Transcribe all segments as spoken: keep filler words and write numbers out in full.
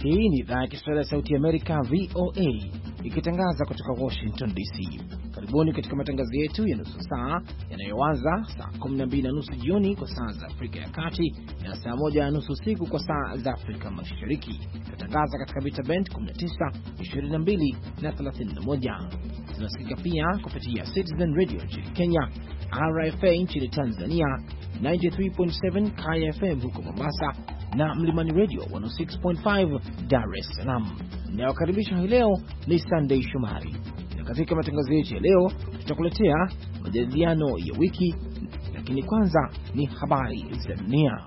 Hii ni idhaa ya Kiswahili ya Sauti ya Amerika, V O A, ikitangaza kutoka Washington D C. Karibuni katika matangazo yetu ya nusu saa yanayoanza saa kumi na mbili na nusu jioni kwa saa za Afrika ya Kati na saa moja na nusu usiku kwa saa za Afrika Mashariki. Tunatangaza katika mita band kumi na tisa, ishirini na mbili na thelathini na moja. Tunasikika pia kupitia Citizen Radio nchini Kenya, R F A nchini Tanzania, tisini na tatu nukta saba K F M huko Mombasa na Mlimani Radio mia moja sita nukta tano Dar es Salaam. Ninayokaribisha hii leo ni Sunday Shomari. Na katika matangazo yetu ya leo tutakuletea majadiliano ya wiki, lakini kwanza ni habari za dunia.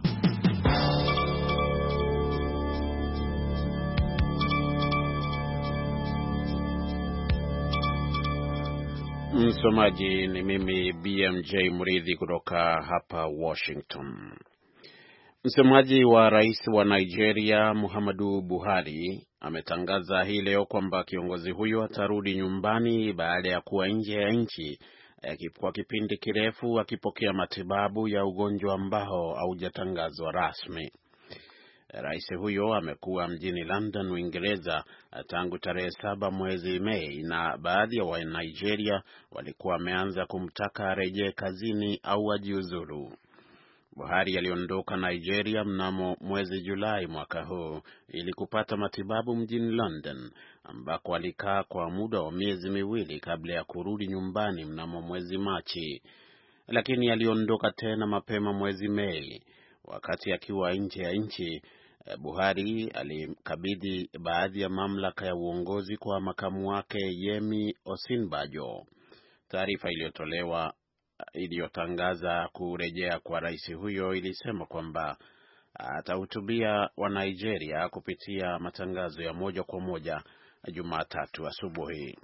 Msomaji ni mimi B M J Mridhi kutoka hapa Washington. Msemaji wa rais wa Nigeria Muhammadu Buhari ametangaza hii leo kwamba kiongozi huyo atarudi nyumbani baada ya kuwa nje ya nchi kwa kipindi kirefu akipokea matibabu ya ugonjwa ambao haujatangazwa rasmi. Rais huyo amekuwa mjini London, Uingereza tangu tarehe saba mwezi Mei, na baadhi ya wa Nigeria walikuwa wameanza kumtaka arejee kazini au ajiuzuru. Buhari aliondoka Nigeria mnamo mwezi Julai mwaka huu ili kupata matibabu mjini London, ambako alikaa kwa muda wa miezi miwili kabla ya kurudi nyumbani mnamo mwezi Machi. Lakini aliondoka tena mapema mwezi Mei. Wakati akiwa nje ya nchi, Buhari alikabidhi baadhi ya mamlaka ya uongozi kwa makamu wake Yemi Osinbajo. Taarifa iliyotolewa iliyotangaza kurejea kwa rais huyo ilisema kwamba atahutubia wa Nigeria kupitia matangazo ya moja kwa moja Jumatatu asubuhi.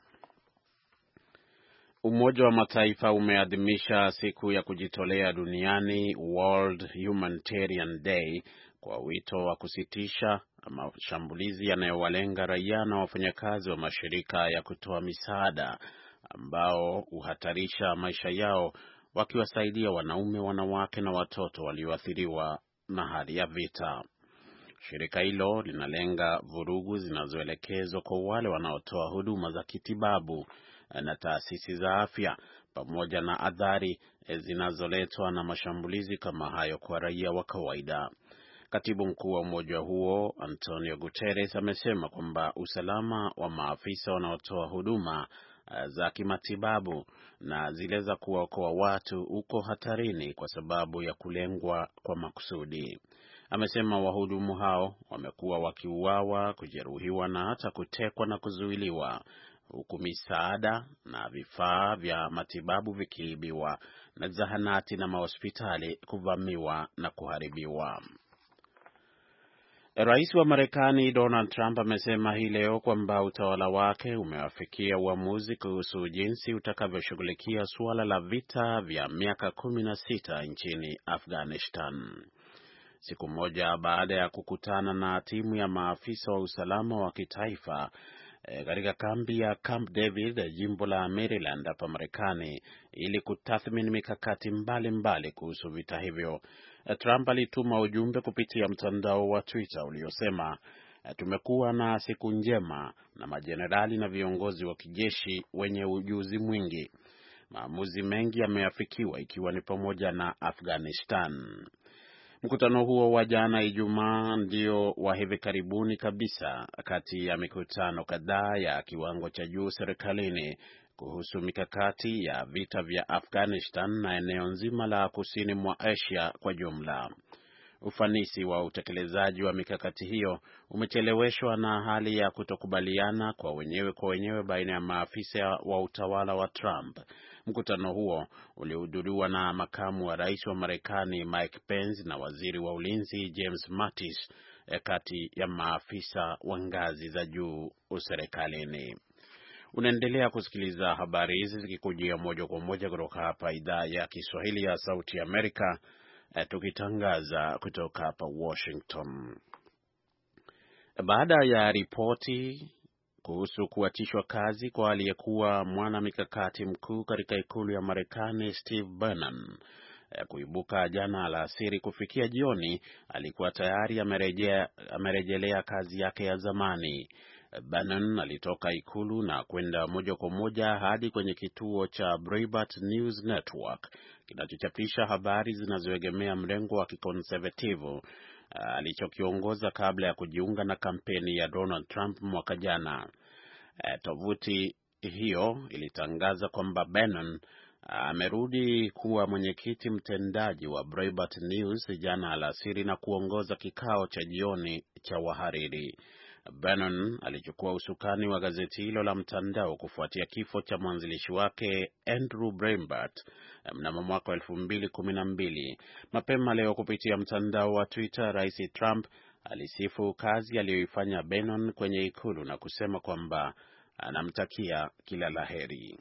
Umoja wa Mataifa umeadhimisha siku ya kujitolea duniani, World Humanitarian Day, kwa wito wa kusitisha mashambulizi yanayowalenga raia na wafanyakazi wa mashirika ya kutoa misaada ambao uhatarisha maisha yao wakiwasaidia wanaume, wanawake na watoto walioathiriwa na hali ya vita. Shirika hilo linalenga vurugu zinazoelekezwa kwa wale wanaotoa huduma za kitibabu na taasisi za afya, pamoja na athari zinazoletwa na mashambulizi kama hayo kwa raia wa kawaida. Katibu mkuu wa umoja huo Antonio Guterres amesema kwamba usalama wa maafisa wanaotoa huduma za kimatibabu na zile za kuokoa watu uko hatarini kwa sababu ya kulengwa kwa makusudi. Amesema wahudumu hao wamekuwa wakiuawa, kujeruhiwa na hata kutekwa na kuzuiliwa, huku misaada na vifaa vya matibabu vikiibiwa na zahanati na mahospitali kuvamiwa na kuharibiwa. Rais wa Marekani Donald Trump amesema hii leo kwamba utawala wake umewafikia uamuzi kuhusu jinsi utakavyoshughulikia suala la vita vya miaka kumi na sita nchini Afghanistan. Siku moja baada ya kukutana na timu ya maafisa wa usalama wa kitaifa e, katika kambi ya Camp David, jimbo la Maryland hapa Marekani, ili kutathmini mikakati mbalimbali kuhusu vita hivyo, Trump alituma ujumbe kupitia mtandao wa Twitter uliosema, tumekuwa na siku njema na majenerali na viongozi wa kijeshi wenye ujuzi mwingi. Maamuzi mengi yameafikiwa ikiwa ni pamoja na Afghanistan. Mkutano huo wa jana Ijumaa ndio wa hivi karibuni kabisa kati ya mikutano kadhaa ya kiwango cha juu serikalini kuhusu mikakati ya vita vya Afghanistan na eneo nzima la kusini mwa Asia kwa jumla. Ufanisi wa utekelezaji wa mikakati hiyo umecheleweshwa na hali ya kutokubaliana kwa wenyewe kwa wenyewe baina ya maafisa wa utawala wa Trump. Mkutano huo ulihudhuriwa na makamu wa rais wa Marekani Mike Pence na waziri wa ulinzi James Mattis, kati ya maafisa wa ngazi za juu serikalini. Unaendelea kusikiliza habari hizi zikikujia moja kwa moja kutoka hapa idhaa ya Kiswahili ya Sauti ya Amerika, tukitangaza kutoka hapa Washington. Baada ya ripoti kuhusu kuachishwa kazi kwa aliyekuwa mwana mikakati mkuu katika ikulu ya Marekani Steve Bannon, kuibuka jana alasiri. Kufikia jioni alikuwa tayari amerejea amerejelea kazi yake ya zamani. Bannon alitoka ikulu na kwenda moja kwa moja hadi kwenye kituo cha Breitbart News Network kinachochapisha habari zinazoegemea mrengo wa kiconservative alichokiongoza kabla ya kujiunga na kampeni ya Donald Trump mwaka jana. Tovuti hiyo ilitangaza kwamba Bannon amerudi kuwa mwenyekiti mtendaji wa Breitbart News jana alasiri na kuongoza kikao cha jioni cha wahariri. Bannon alichukua usukani wa gazeti hilo la mtandao kufuatia kifo cha mwanzilishi wake Andrew Breitbart mnamo mwaka elfu mbili kumi na mbili. Mapema leo kupitia mtandao wa Twitter, Rais Trump alisifu kazi aliyoifanya Bannon kwenye ikulu na kusema kwamba anamtakia kila laheri.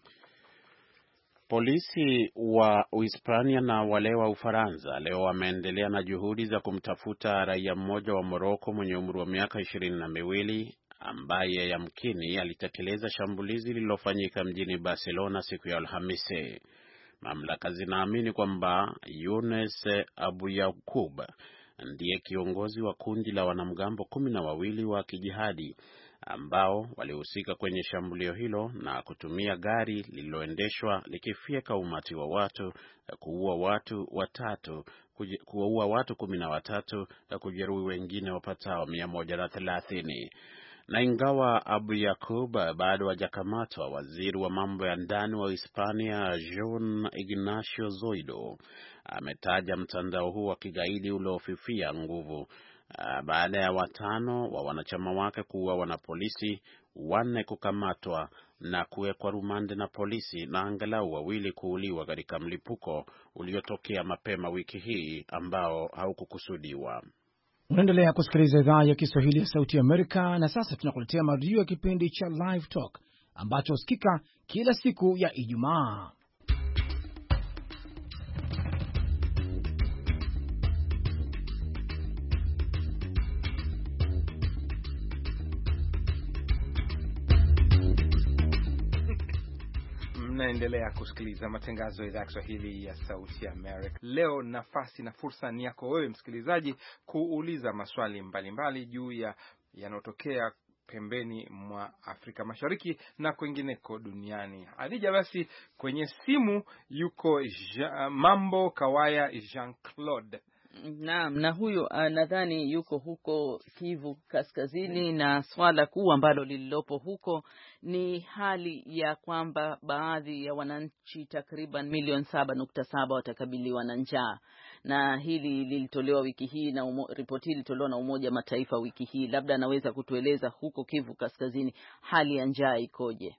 Polisi wa Uhispania na wale wa Ufaransa leo wameendelea na juhudi za kumtafuta raia mmoja wa Morocco mwenye umri wa miaka ishirini na miwili ambaye yamkini alitekeleza shambulizi lililofanyika mjini Barcelona siku ya Alhamisi. Mamlaka zinaamini kwamba Younes Abouyaaqoub ndiye kiongozi wa kundi la wanamgambo kumi na wawili wa kijihadi ambao walihusika kwenye shambulio hilo na kutumia gari lililoendeshwa likifyeka umati wa watu, kuua watu watatu, kuua watu kumi na watatu na kujeruhi wengine wapatao mia moja na thelathini. Na ingawa Abouyaaqoub bado hajakamatwa, waziri wa mambo ya ndani wa Hispania Juan Ignacio Zoido ametaja mtandao huu wa kigaidi uliofifia nguvu baada ya watano wa wanachama wake kuuawa na polisi, wanne kukamatwa na kuwekwa rumande na polisi, na angalau wawili kuuliwa katika mlipuko uliotokea mapema wiki hii ambao haukukusudiwa. Unaendelea kusikiliza idhaa ya Kiswahili ya Sauti ya Amerika, na sasa tunakuletea marudio ya kipindi cha Live Talk ambacho husikika kila siku ya Ijumaa. Mnaendelea kusikiliza matangazo ya idhaa ya Kiswahili ya Sauti ya Amerika. Leo nafasi na fursa ni yako wewe msikilizaji kuuliza maswali mbalimbali juu ya yanotokea pembeni mwa Afrika Mashariki na kwingineko duniani. Alija basi kwenye simu yuko ja, Mambo Kawaya Jean-Claude. Naam, na huyo uh, nadhani yuko huko Kivu Kaskazini, na swala kuu ambalo lililopo huko ni hali ya kwamba baadhi ya wananchi takriban milioni saba nukta saba watakabiliwa na njaa, na hili lilitolewa wiki hii na umo, ripoti ilitolewa na Umoja Mataifa wiki hii. Labda anaweza kutueleza huko Kivu Kaskazini hali ya njaa ikoje?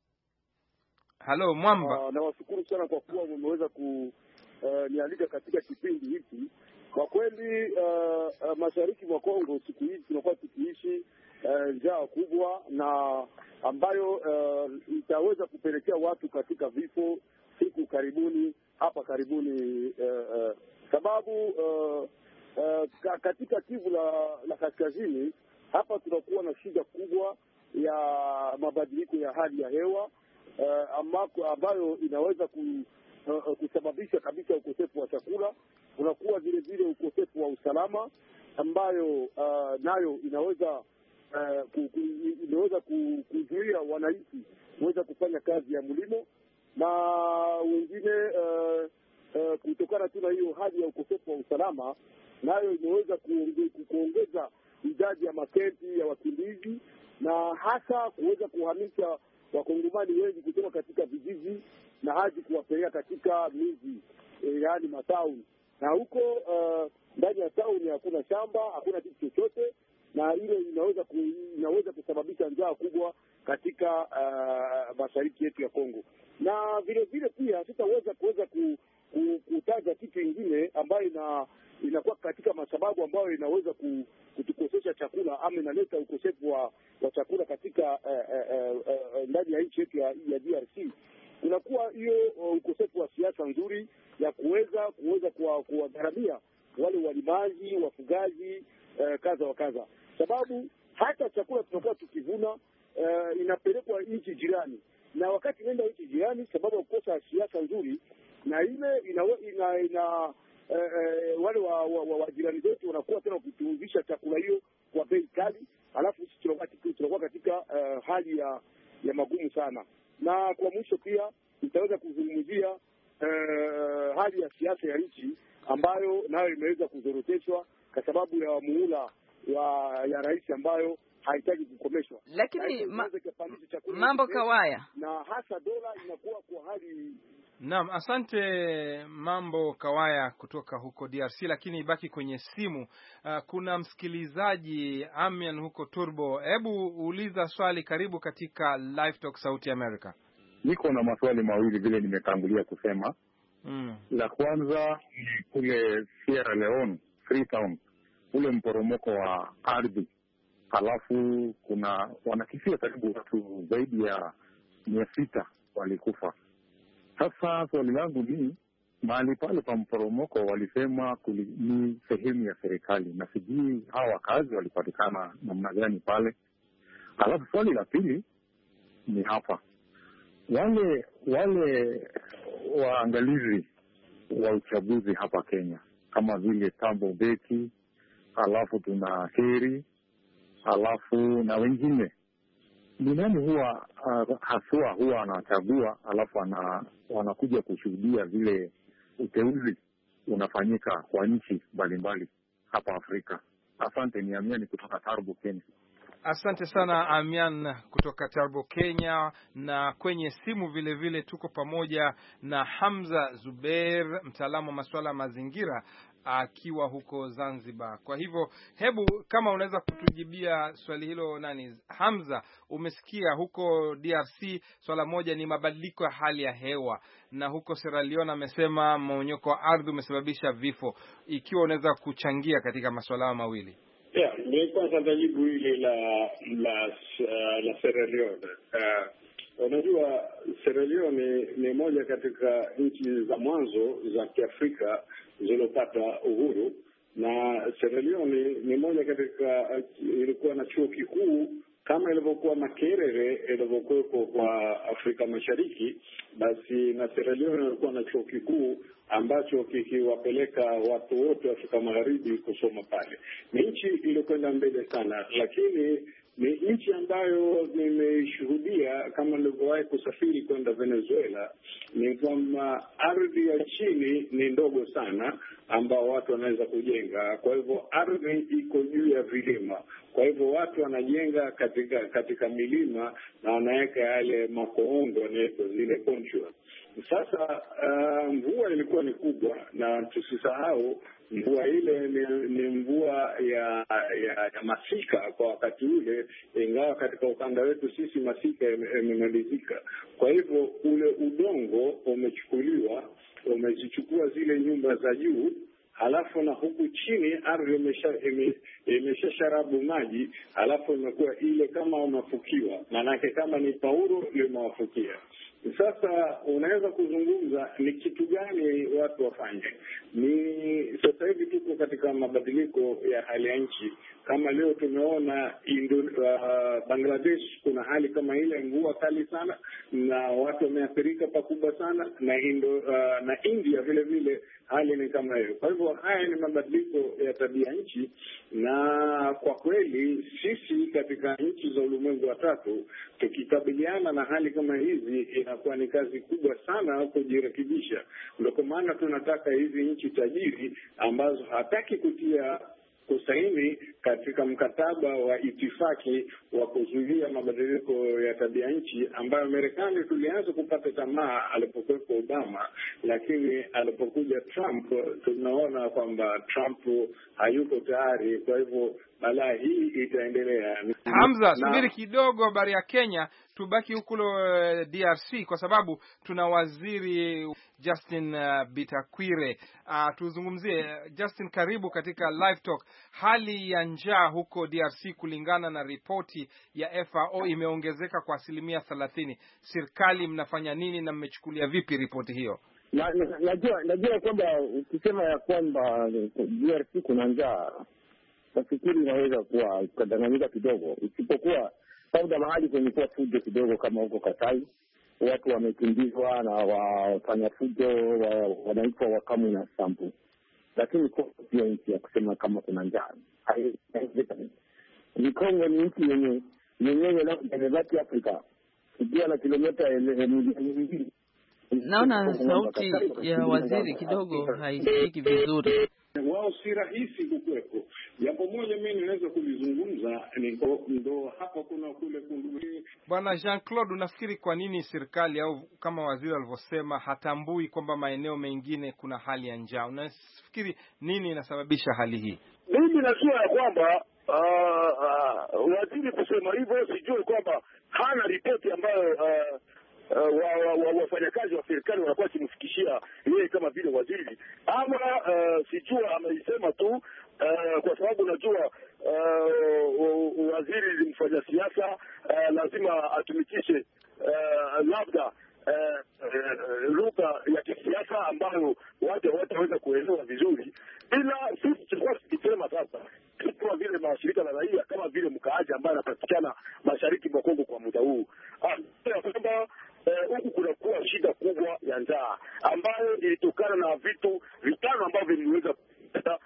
Halo Mwamba. Uh, nawashukuru sana kwa kuwa mmeweza ku uh, nialika katika kipindi hiki. Kwa kweli uh, uh, mashariki mwa Kongo siku hizi tunakuwa tukiishi uh, njaa kubwa na ambayo uh, itaweza kupelekea watu katika vifo siku karibuni hapa karibuni uh, uh, sababu uh, uh, katika Kivu la, la Kaskazini hapa tunakuwa na shida kubwa ya mabadiliko ya hali ya hewa uh, ambako, ambayo inaweza ku, uh, kusababisha kabisa ukosefu wa chakula. Unakuwa vile vile ukosefu wa usalama ambayo uh, nayo inaweza uh, ku, ku, inaweza kuzuia wananchi kuweza kufanya kazi ya mlimo, na wengine uh, uh, kutokana tu na hiyo hali ya ukosefu wa usalama nayo inaweza kuonge, kuongeza idadi ya makenti ya wakimbizi na hasa kuweza kuhamisha wakongomani wengi kutoka katika vijiji na hadi kuwapeleka katika miji e, yaani matauni. Na huko uh, ndani ya tauni hakuna shamba, hakuna kitu chochote, na ile inaweza ku, inaweza kusababisha njaa kubwa katika uh, mashariki yetu ya Kongo. Na vile vile pia tutaweza kuweza ku, ku, kutaja kitu kingine ambayo ina inakuwa katika masababu ambayo inaweza kutukosesha chakula ama inaleta ukosefu wa, wa chakula katika uh, uh, uh, ndani ya nchi yetu ya, ya D R C. Kunakuwa hiyo uh, ukosefu wa siasa nzuri ya kuweza kuweza kuwagharamia wale walimaji, wafugaji, uh, kaza wa kaza. Sababu hata chakula tunakuwa tukivuna uh, inapelekwa nchi jirani, na wakati nenda nchi jirani sababu ya kukosa siasa nzuri na ile ina, ina, ina eh, eh, wale wa, wa, wa, wa jirani zetu wanakuwa tena kutuuzisha chakula hiyo kwa bei kali, alafu sisi tunakuwa tunakuwa katika uh, hali ya ya magumu sana. Na kwa mwisho pia nitaweza kuzungumzia uh, hali ya siasa ya nchi ambayo nayo imeweza kuzoroteshwa kwa sababu ya muhula wa ya rais ambayo haitaki kukomeshwa. Lakini ma, mambo Kawaya, na hasa dola inakuwa kwa hali. Naam, asante Mambo Kawaya kutoka huko D R C, lakini ibaki kwenye simu. Uh, kuna msikilizaji Amian huko Turbo. Hebu uuliza swali, karibu katika Live Talk Sauti America. Niko na maswali mawili vile nimetangulia kusema. Mm. La kwanza ni kule Sierra Leone, Freetown, ule mporomoko wa ardhi. Halafu kuna wanakisia karibu watu zaidi ya mia sita walikufa. Sasa swali langu ni mahali pale pa mporomoko walisema kuli, ni sehemu ya serikali, na sijui hawa wakazi walipatikana namna gani pale. Halafu swali la pili ni hapa, wale wale waangalizi wa uchaguzi hapa Kenya kama vile Thabo Mbeki, halafu tuna Heri, halafu na wengine, ni nani huwa uh, haswa huwa anachagua alafu ana, wanakuja kushuhudia vile uteuzi unafanyika kwa nchi mbalimbali hapa Afrika? Asante. Ni Amiani kutoka Tarbo, Kenya. Asante sana Amian kutoka Tarbo, Kenya. Na kwenye simu vile vile tuko pamoja na Hamza Zubeir, mtaalamu wa masuala ya mazingira akiwa huko Zanzibar. Kwa hivyo hebu kama unaweza kutujibia swali hilo nani Hamza, umesikia huko D R C swala moja ni mabadiliko ya hali ya hewa, na huko Sierra Leone amesema mmomonyoko wa ardhi umesababisha vifo. Ikiwa unaweza kuchangia katika masuala mawili. Yeah, ni kwanza tajibu ile la la uh, la Sierra Leone. Uh, unajua Sierra Leone ni, ni moja katika nchi za mwanzo za Kiafrika zilizopata uhuru, na Sierra Leone ni moja katika uh, ilikuwa na chuo kikuu kama ilivyokuwa Makerere ilivyokuwepo kwa Afrika Mashariki, basi na Sierra Leone ilikuwa na chuo kikuu ambacho kikiwapeleka watu wote wa Afrika Magharibi kusoma pale. Ni nchi iliyokwenda mbele sana, lakini ni nchi ambayo nimeshuhudia kama nilivyowahi kusafiri kwenda Venezuela, ni kwamba ardhi ya chini ni ndogo sana ambao watu wanaweza kujenga. Kwa hivyo ardhi iko juu ya vilima, kwa hivyo watu wanajenga katika katika milima na wanaweka yale makoongo yanaitwa zile poncho. Sasa uh, mvua ilikuwa ni kubwa, na tusisahau mvua ile ni, ni mvua ya, ya ya masika kwa wakati ule, ingawa katika ukanda wetu sisi masika yamemalizika. Kwa hivyo ule udongo umechukuliwa, umezichukua zile nyumba za juu, halafu na huku chini ardhi imesha imesha sharabu maji, halafu imekuwa ile kama unafukiwa, maanake kama ni pauro limewafukia. Sasa unaweza kuzungumza ni kitu gani watu wafanye. Ni sasa hivi tuko katika mabadiliko ya hali ya nchi. Kama leo tumeona Indo, uh, Bangladesh kuna hali kama ile, mvua kali sana na watu wameathirika pakubwa sana, na Indo, uh, na India vile vile hali ni kama hiyo. Kwa hivyo haya ni mabadiliko ya tabia nchi, na kwa kweli sisi katika nchi za ulimwengu wa tatu tukikabiliana na hali kama hizi inakuwa ni kazi kubwa sana kujirekebisha. Ndio kwa maana tunataka hizi nchi tajiri ambazo hataki kutia kusaini katika mkataba wa itifaki wa kuzuia mabadiliko ya tabia nchi, ambayo Marekani tulianza kupata tamaa alipokuwa Obama, lakini alipokuja Trump tunaona kwamba Trump hayuko tayari. Kwa hivyo balaa hii itaendelea. Hamza, subiri kidogo, habari ya Kenya, tubaki huko D R C kwa sababu tuna waziri Justin uh, Bitakwire. Uh, tuzungumzie Justin, karibu katika Live Talk. Hali ya njaa huko D R C kulingana na ripoti ya F A O imeongezeka kwa asilimia thelathini. Serikali mnafanya nini na mmechukulia vipi ripoti hiyo? Na, na, najua najua kwamba ukisema ya kwamba D R C kuna njaa, nafikiri inaweza kuwa kadanganyika kidogo, isipokuwa labda mahali kwenye kuwa fujo kidogo kama huko Kasai, watu wamekimbizwa na wafanya fujo wa, wanaitwa wakamu na sampu, lakini Kongo sio nchi ya kusema kama kuna njaa. Ni Kongo ni nchi yenye yenyewe labda imebaki Afrika ikiwa na kilomita milioni mbili. Naona sauti ya waziri kidogo haisikiki vizuri. Wao si rahisi kukuwepo. Jambo moja mimi ninaweza kulizungumza ni ndo hapa kuna kule kunduli. Bwana Jean-Claude, unafikiri kwa nini serikali au kama waziri alivyosema hatambui kwamba maeneo mengine kuna hali ya njaa? Unafikiri nini inasababisha hali hii? Mimi najua ya kwamba uh, uh, waziri kusema hivyo, sijui kwamba hana ripoti ambayo uh, Uh, wa, wa, wafanyakazi wa serikali wanakuwa wakimfikishia yeye kama vile waziri, ama uh, sijua ameisema tu uh, kwa sababu najua uh, waziri ni mfanya siasa, uh, lazima atumikishe uh, labda uh, uh, lugha ya kisiasa ambayo watu wataweza kuelewa vizuri, ila sisi tulikuwa tukisema sasa kama vile mashirika la raia kama vile mkaaji ambaye anapatikana mashariki mwa Kongo kwa muda huu kwamba huku kunakuwa shida kubwa ya njaa ambayo ilitokana na vitu vitano ambavyo viliweza kuleta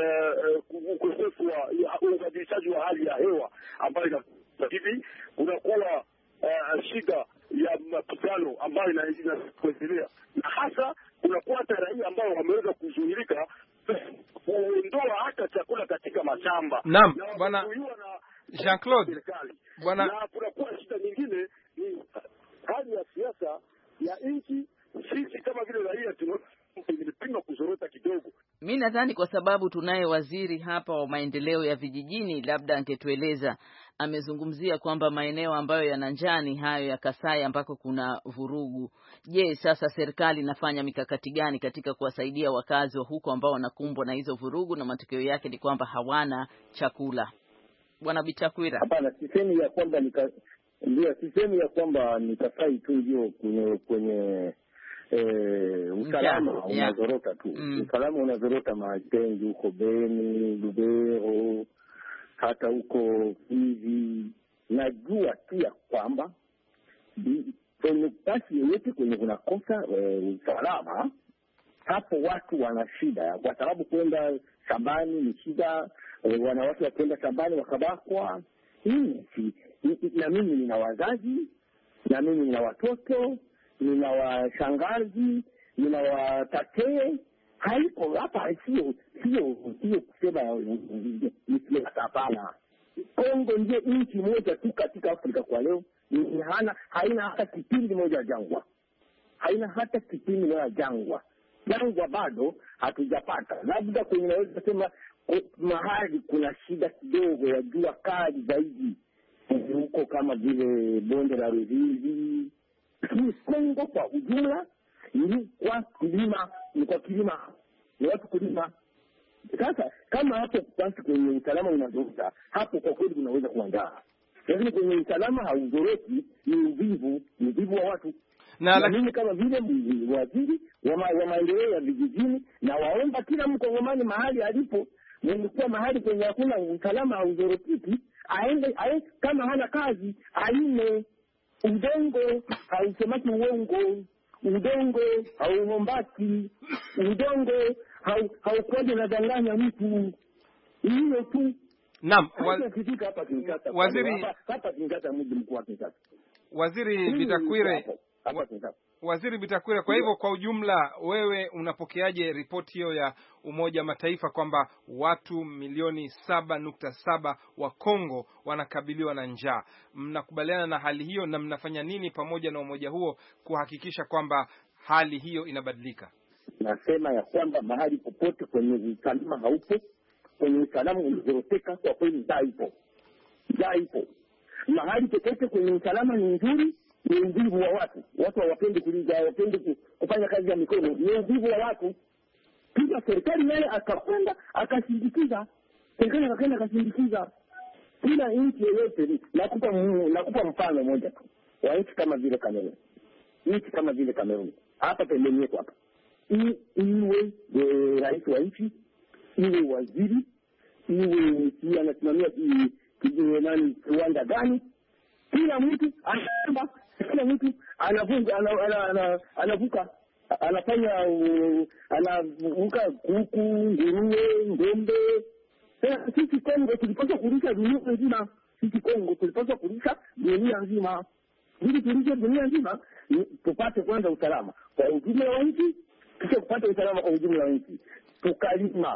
ukosefu wa ubadilishaji wa hali ya hewa ambayo ina hivi kunakuwa uh, shida ya mapigano ambayo inaendelea, na hasa kunakuwa hata raia ambao wameweza kuzuilika kuondoa hata chakula katika mashamba. Naam, bwana Jean-Claude, bwana, na kunakuwa shida nyingine ni hali ya siasa ya nchi. Sisi kama vile raia tunapinga kuzorota kidogo. Mimi nadhani kwa sababu tunaye waziri hapa wa maendeleo ya vijijini, labda angetueleza. Amezungumzia kwamba maeneo ambayo yana njaa ni hayo ya Kasai ambako kuna vurugu. Je, sasa serikali inafanya mikakati gani katika kuwasaidia wakazi wa huko ambao wanakumbwa na hizo vurugu na matokeo yake ni kwamba hawana chakula? Bwana Bitakwira. Hapana, sisemi ya kwamba nika ndio sisemi ya kwamba ni Kasai tu ndio kwenye kwenye eh usalama yeah, unazorota yeah. tu. Mm. Usalama unazorota Majengo huko Beni, Lubero, hata huko hivi. Najua pia kwamba kwenye basi yote kwenye kunakosa e, usalama, hapo watu wana shida kwa sababu kwenda shambani ni shida. E, wanawake wakienda shambani wakabakwa. Hii si na mimi nina wazazi, na mimi nina watoto, nina washangazi, nina watate. Haiko hapa, sio sio sio kusema ni kile hapana. Kongo ndio nchi moja tu katika Afrika kwa leo ni hana haina hata kipindi moja jangwa. Haina hata kipindi moja jangwa. Jangwa bado hatujapata. Labda kwenye naweza kusema mahali kuna shida kidogo ya jua kali zaidi huko kama vile bonde la Ruzizi. Kongo kwa ujumla ni kwa kilima, ni kwa kilima, ni watu kulima. Sasa kama hapo basi kwenye usalama unazorota, hapo kwa kweli unaweza kuandaa. Lakini kwenye usalama hauzoroti, ni uvivu, ni uvivu wa watu. Na, na mimi kama vile waziri wa maendeleo ya vijijini, na waomba kila mkongomani mahali alipo, mlikuwa mahali kwenye hakuna usalama hauzorotiki, aende aende kama hana kazi, aime. Udongo hausemaki uongo, udongo hauombaki, udongo haukoje na danganya mtu. Hiyo tu. Naam, waziri hapa Kinshasa, mji mkuu wa Kinshasa. Waziri Bitakwire, Waziri Bitakwire, kwa hivyo kwa ujumla wewe unapokeaje ripoti hiyo ya Umoja wa Mataifa kwamba watu milioni saba nukta saba wa Kongo wanakabiliwa na njaa? Mnakubaliana na hali hiyo na mnafanya nini pamoja na umoja huo kuhakikisha kwamba hali hiyo inabadilika? Nasema ya kwamba mahali popote kwenye usalama haupo, kwenye usalama unazoroteka, kwa kweli njaa ipo. Njaa ipo. Mahali popote kwenye usalama ni nzuri, ni uvivu wa watu. Watu hawapendi kuliza, hawapendi kufanya kazi ya mikono, ni uvivu wa watu. Pia serikali naye akakwenda akasindikiza. Serikali akakwenda akasindikiza. Kila nchi yoyote, nakupa nakupa mfano mmoja tu. Wa nchi kama vile Kamerun. Nchi kama vile Kamerun. Hapa pembeni yetu hapa. I, iwe e, rais wa nchi, iwe waziri, iwe si anasimamia kijiji nani kiwanda gani, kila mtu anaomba, kila mtu anavuka anavuka anafanya anavuka kuku, nguruwe, ng'ombe. Sisi Kongo tulipaswa kulisha dunia nzima. Sisi Kongo tulipaswa kulisha dunia nzima. Ili tulishe dunia nzima, tupate kwanza usalama kwa ujumla wa nchi, kisha kupata usalama kwa ujumla wa nchi. Tukalima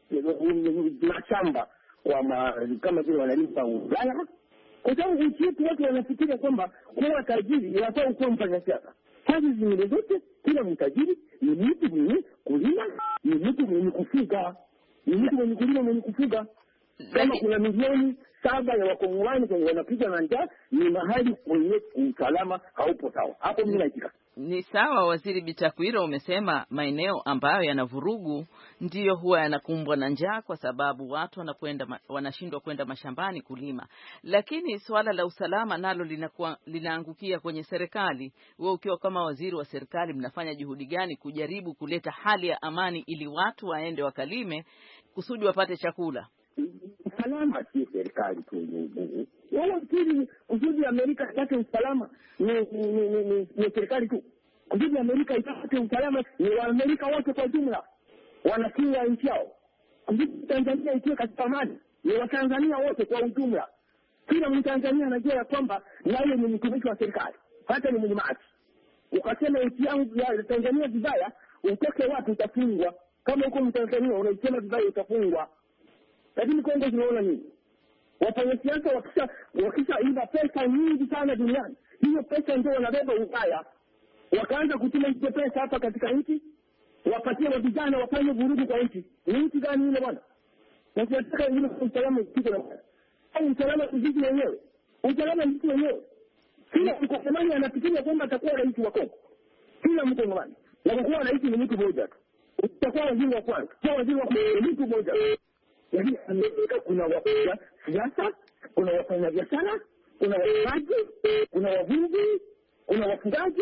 mashamba kwa ma, kama vile wanalima Ulaya. Kwa sababu nchi yetu watu wanafikiria kwamba kuwa tajiri inafaa kuwa mfanyasiasa. Kazi zingine zote, kila mtajiri ni mtu mwenye kulima, ni mtu mwenye kufuga, ni mtu mwenye kulima, mwenye kufuga. Kama kuna milioni saba ya Wakongomani kwenye wanapigwa na njaa, ni mahali kwenye usalama haupo sawa. Hapo mimi naikika. Ni sawa. Waziri Bitakwira, umesema maeneo ambayo yana vurugu ndiyo huwa yanakumbwa na njaa kwa sababu watu wanapoenda wanashindwa kwenda mashambani kulima. Lakini swala la usalama nalo linakuwa linaangukia kwenye serikali. Wewe ukiwa kama waziri wa serikali, mnafanya juhudi gani kujaribu kuleta hali ya amani ili watu waende wakalime kusudi wapate chakula? Usalama si serikali tu. Wala kile kusudi Amerika itake usalama ni ni ni ni serikali tu. Kusudi Amerika itake usalama ni wa Amerika wote kwa jumla. Wanakinga nchi yao. Kusudi Tanzania ikiwe katika amani ni wa Tanzania wote kwa ujumla. Kila Mtanzania anajua kwamba yeye ni mtumishi wa serikali. Hata ni mlimaji. Ukasema nchi yangu ya Tanzania vibaya, utoke wapi utafungwa. Kama uko Mtanzania unasema vibaya utafungwa. Lakini Kongo tunaona nini? Wafanyasiasa wakisha wakisha iba pesa nyingi sana duniani. Hiyo pesa ndio wanabeba ubaya. Wakaanza kutuma hizo pesa hapa katika nchi, wapatie wa vijana wafanye vurugu kwa nchi. Ni nchi gani ile bwana? Na tunataka ile usalama usiku na bwana. Au usalama sisi wenyewe. Usalama sisi wenyewe. Kila Mkongomani anafikiria kwamba atakuwa rais wa Kongo. Kila Mkongomani. Na kuwa rais ni mtu mmoja tu. Utakuwa waziri wa kwanza. Kwa waziri wa mtu mmoja. Yaani Amerika kuna wafanya siasa, kuna wafanya biashara, kuna walimaji, kuna wavuvi, kuna wafugaji.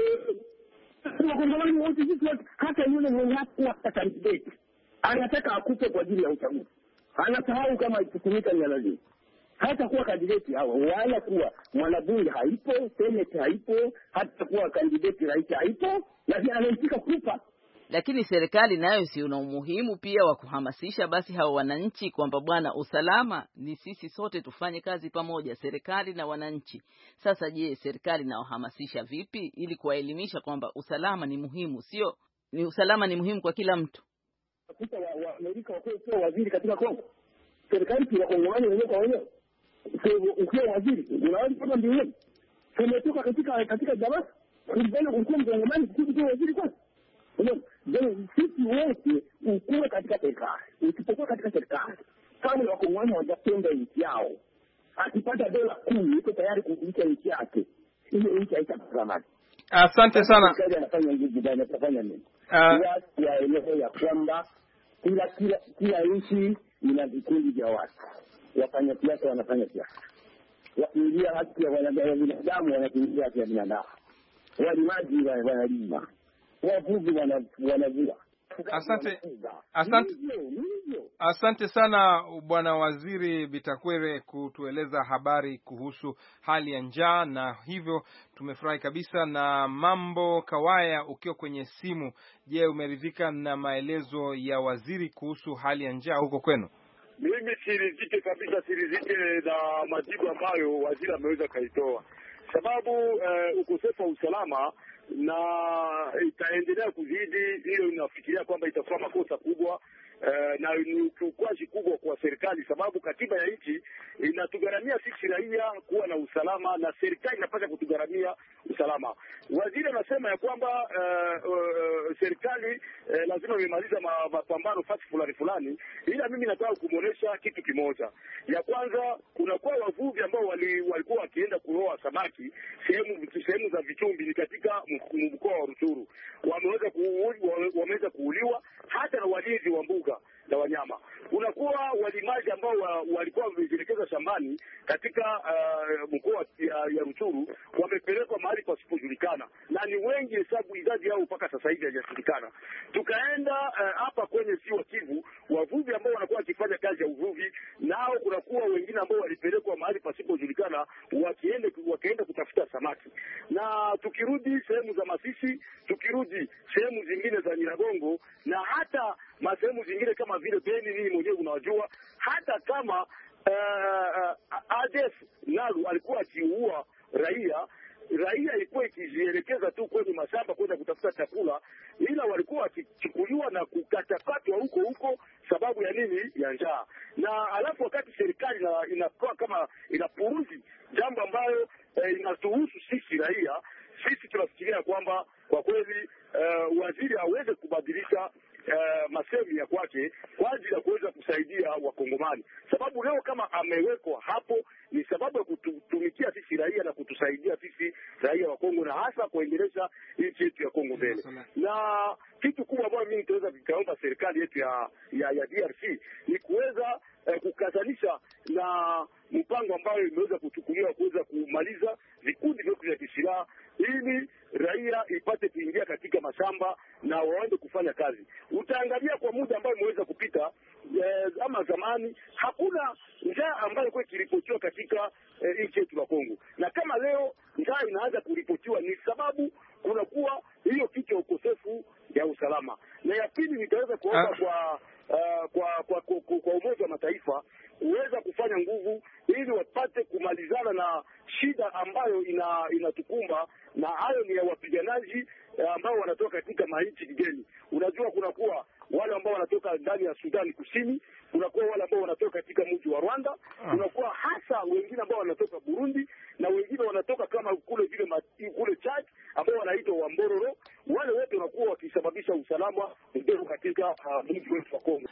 Wakongomani wote sisi wote, hata yule mwenye hakuwa candidate anataka akupe kwa ajili ya uchaguzi. Anasahau kama ikitumika ni lazima. Hata kuwa candidate hawa wala kuwa mwanabunge haipo, senate haipo, hata kuwa candidate rais haipo, lakini anaitika kupa. Lakini serikali nayo si una umuhimu pia wa kuhamasisha basi hao wananchi kwamba bwana, usalama ni sisi sote tufanye kazi pamoja, serikali na wananchi. Sasa je, serikali inawahamasisha vipi ili kuwaelimisha kwamba usalama ni muhimu? Sio ni usalama ni muhimu kwa kila mtu. Kuta wa, wa Amerika wakiwa waziri katika Kongo. Serikali pia Kongomani wenyewe kwa wenyewe. Ukiwa waziri, unaweza kama ndio. Tumetoka katika katika jamaa, kulingana kulikuwa Mkongomani kuwa waziri kwanza. Ndio, sisi wote ukuwe katika serikali. Usipokuwa katika serikali, kama Wakongomani hawajapenda nchi yao, akipata dola kumi yuko tayari kuuliza nchi yake. Hiyo nchi haitapatikana. Asante sana. Serikali anafanya nini gani, atafanya nini? Uh, ya eneo ya kwamba kila kila kila nchi ina vikundi vya watu. Wafanya siasa wanafanya siasa. Wakiingia haki ya wanadamu wanakiingia haki ya binadamu. Walimaji wanalima. Wavuvi wanavua. Asante, asante, asante sana Bwana Waziri Bitakwere kutueleza habari kuhusu hali ya njaa, na hivyo tumefurahi kabisa. Na Mambo Kawaya, ukiwa kwenye simu, je, umeridhika na maelezo ya waziri kuhusu hali ya njaa huko kwenu? Mimi siridhike kabisa, siridhike na majibu ambayo waziri ameweza kaitoa, sababu uh, ukosefu wa usalama na itaendelea kuzidi. Hiyo inafikiria kwamba itakuwa makosa kubwa uh, na ni ukiukwaji kubwa kwa serikali, sababu katiba ya nchi inatugharamia sisi raia kuwa na usalama, na serikali inapaswa kutugharamia usalama. Waziri anasema ya kwamba uh, uh, serikali uh, lazima imemaliza mapambano fasi fulani fulani, ila mimi nataka kumuonesha kitu kimoja. Ya kwanza, kuna kwa wavuvi ambao wali, walikuwa wakienda kuloa samaki sehemu sehemu za Vichumbi ni katika mkoa wa Rutshuru, wameweza kuuliwa, wameweza kuuliwa hata na walinzi wa mbuga za wanyama. Kunakuwa walimaji ambao wa, walikuwa wamejielekeza shambani katika uh, mkoa ya, ya Rutshuru, wamepelekwa mahali pasipojulikana, na ni wengi, hesabu idadi yao mpaka sasa hivi haijajulikana. Tukaenda hapa uh, kwenye ziwa Kivu, wavuvi ambao wanakuwa wakifanya kazi ya uvuvi, nao kunakuwa wengine ambao walipelekwa mahali pasipojulikana wakiende wakaenda kutafuta samaki. Na tukirudi sehemu za Masisi, tukirudi sehemu zingine za Nyiragongo, na hata masehemu zingine kama vile Beni, nini mwenyewe unajua, hata kama uh, A D F Nalu alikuwa akiua raia, raia ilikuwa ikijielekeza tu kwenye mashamba kwenda kutafuta chakula, ila walikuwa wakichukuliwa na kukatakatwa huko huko sababu ya nini? Ya njaa. Na alafu wakati serikali na inakuwa kama inapuuzi jambo ambayo eh, inatuhusu sisi raia, sisi tunafikiria kwamba kwa kweli uh, waziri aweze kubadilisha Uh, masemi ya kwake kwa ajili ya kuweza kusaidia Wakongomani, sababu leo kama amewekwa hapo ni sababu ya kutumikia sisi raia na kutusaidia sisi raia wa Kongo, na hasa kuendeleza nchi yetu ya Kongo mbele. Na kitu kubwa ambacho mimi nitaweza kukaomba serikali yetu ya, ya, ya D R C ni kuweza eh, kukazanisha na mpango ambayo imeweza kuchukuliwa kuweza kumaliza vikundi vyote vya kisilaha ili raia ipate kuingia katika mashamba na waende kufanya kazi. Utaangalia kwa muda ambao imeweza kupita eh, ama zamani hakuna njaa ambayo kwa kiripotiwa katika eh, nchi yetu ya Kongo. Na kama leo njaa inaanza kuripotiwa ni sababu kuna kuwa hiyo kitu ukosefu ya usalama. Na ya pili nitaweza kuomba ah. kwa Uh, kwa kwa, kwa kwa Umoja wa Mataifa kuweza kufanya nguvu ili wapate kumalizana na shida ambayo ina inatukumba, na hayo ni ya wapiganaji uh, ambao wanatoka katika mainchi kigeni. Unajua kuna kuwa wale ambao wanatoka ndani ya Sudani Kusini, kuna kuwa wale ambao wanatoka katika mji wa Rwanda, kuna kuwa hasa wengine ambao wanatoka Burundi, na wengine wanatoka kama kule vile kule Chad ambao wanaitwa Wambororo. Wale wote wanakuwa wakisababisha usalama mdogo katika mji wetu wa Kongo.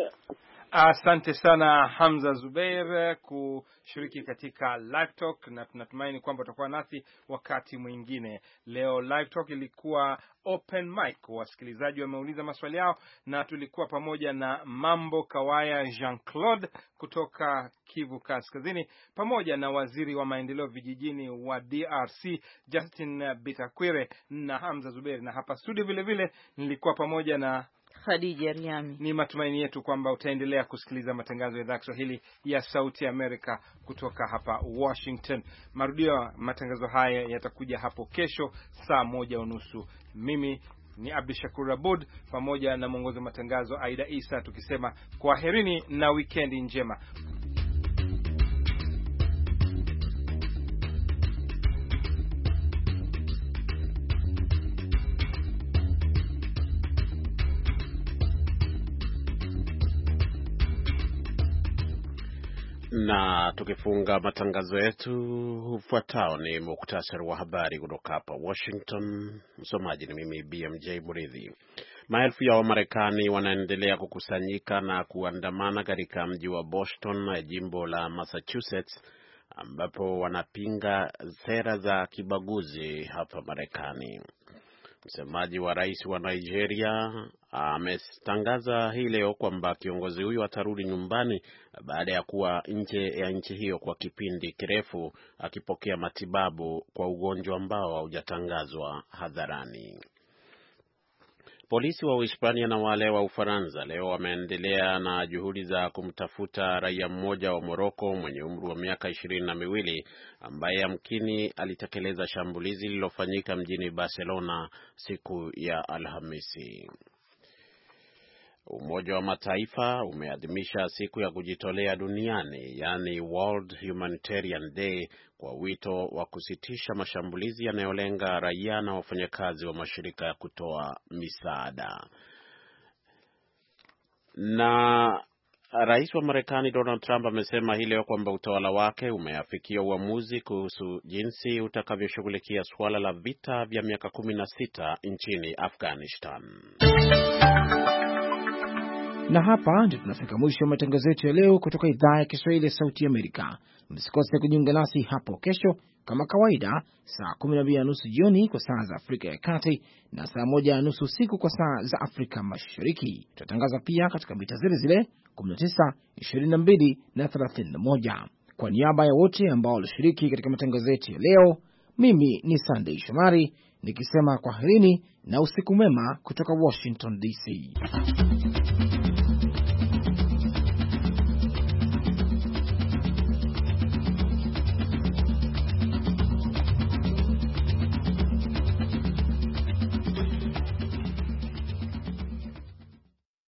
Asante sana Hamza Zubeir kushiriki katika Live Talk, na tunatumaini kwamba utakuwa nasi wakati mwingine. Leo Live Talk ilikuwa open mic, wasikilizaji wameuliza maswali yao, na tulikuwa pamoja na Mambo Kawaya Jean-Claude kutoka Kivu Kaskazini, pamoja na waziri wa maendeleo vijijini wa D R C Justin Bitakwire na Hamza Zubeir, na hapa studio vile vile nilikuwa pamoja na Khadija Riami. Ni matumaini yetu kwamba utaendelea kusikiliza matangazo ya idhaa ya Kiswahili ya Sauti ya Amerika kutoka hapa Washington. Marudio ya matangazo haya yatakuja hapo kesho saa moja unusu. Mimi ni Abdishakur Abud pamoja na mwongozi wa matangazo Aida Isa, tukisema kwaherini na wikendi njema. Na tukifunga matangazo yetu, ufuatao ni muktasari wa habari kutoka hapa Washington. Msomaji ni mimi B M J Muridhi. Maelfu ya Wamarekani wanaendelea kukusanyika na kuandamana katika mji wa Boston, jimbo la Massachusetts, ambapo wanapinga sera za kibaguzi hapa Marekani. Msemaji wa rais wa Nigeria ametangaza hii leo kwamba kiongozi huyo atarudi nyumbani baada ya kuwa nje ya nchi hiyo kwa kipindi kirefu akipokea matibabu kwa ugonjwa ambao haujatangazwa hadharani. Polisi wa Uhispania na wale wa Ufaransa leo wameendelea na juhudi za kumtafuta raia mmoja wa Morocco mwenye umri wa miaka ishirini na miwili ambaye yamkini alitekeleza shambulizi lililofanyika mjini Barcelona siku ya Alhamisi. Umoja wa Mataifa umeadhimisha siku ya kujitolea duniani, yani World Humanitarian Day, kwa wito wa kusitisha mashambulizi yanayolenga raia na wafanyakazi wa mashirika ya kutoa misaada. Na Rais wa Marekani Donald Trump amesema hii leo kwamba utawala wake umeafikia uamuzi kuhusu jinsi utakavyoshughulikia suala la vita vya miaka kumi na sita nchini Afghanistan. Na hapa ndio tunafika mwisho wa matangazo yetu ya leo kutoka idhaa ya Kiswahili ya Sauti Amerika. Msikose kujiunga nasi hapo kesho kama kawaida saa kumi na mbili na nusu jioni kwa saa za Afrika ya Kati na saa moja na nusu usiku kwa saa za Afrika Mashariki. Tutatangaza pia katika mita zile zile kumi na tisa, ishirini na mbili na thelathini na moja. Kwa niaba ya wote ambao walishiriki katika matangazo yetu ya leo, Mimi ni Sunday Shomari nikisema kwaherini na usiku mwema kutoka Washington D C.